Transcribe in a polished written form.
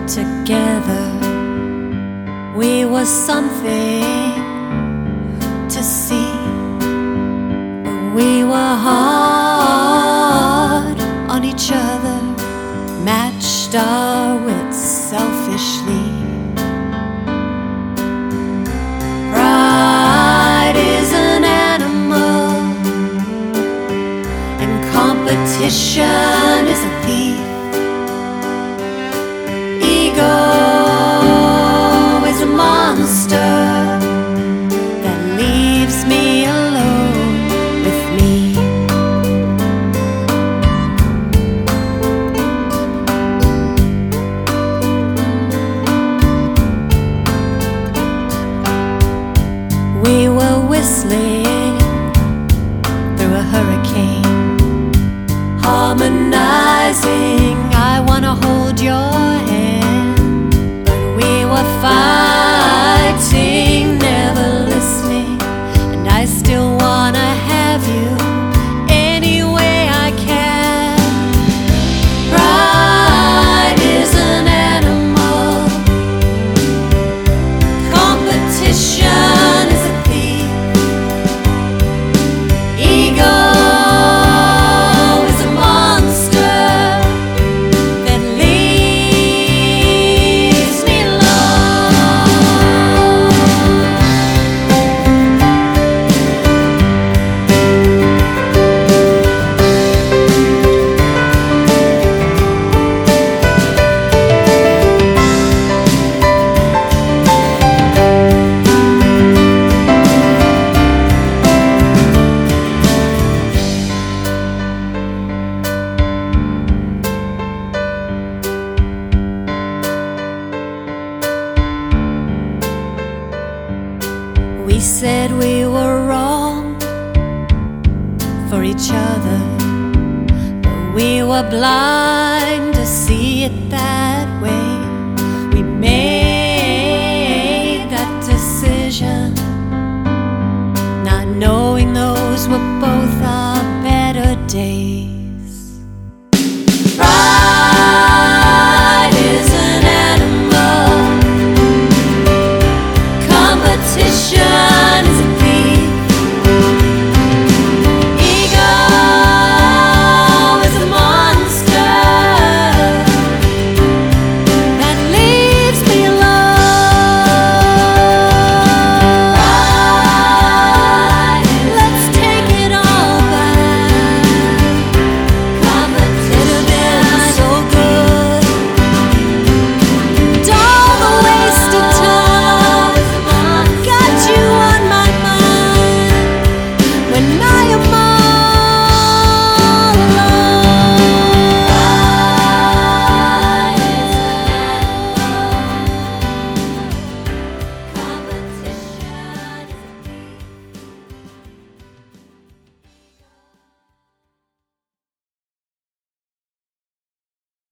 Together we were something to see, but we were hard on each other, matched our wits selfishly. Pride is an animal, and competition is a thief. Ego is a monster that leaves me alone with me. We were whistling through a hurricane, harmonizing. I wanna hold your hand, but we were fighting, never listening. And I still wanna have you any way I can. Pride is an animal, competition is a thief. Ego is a monster that leaves me alone. We said we were wrong for each other, but we were blind to see it that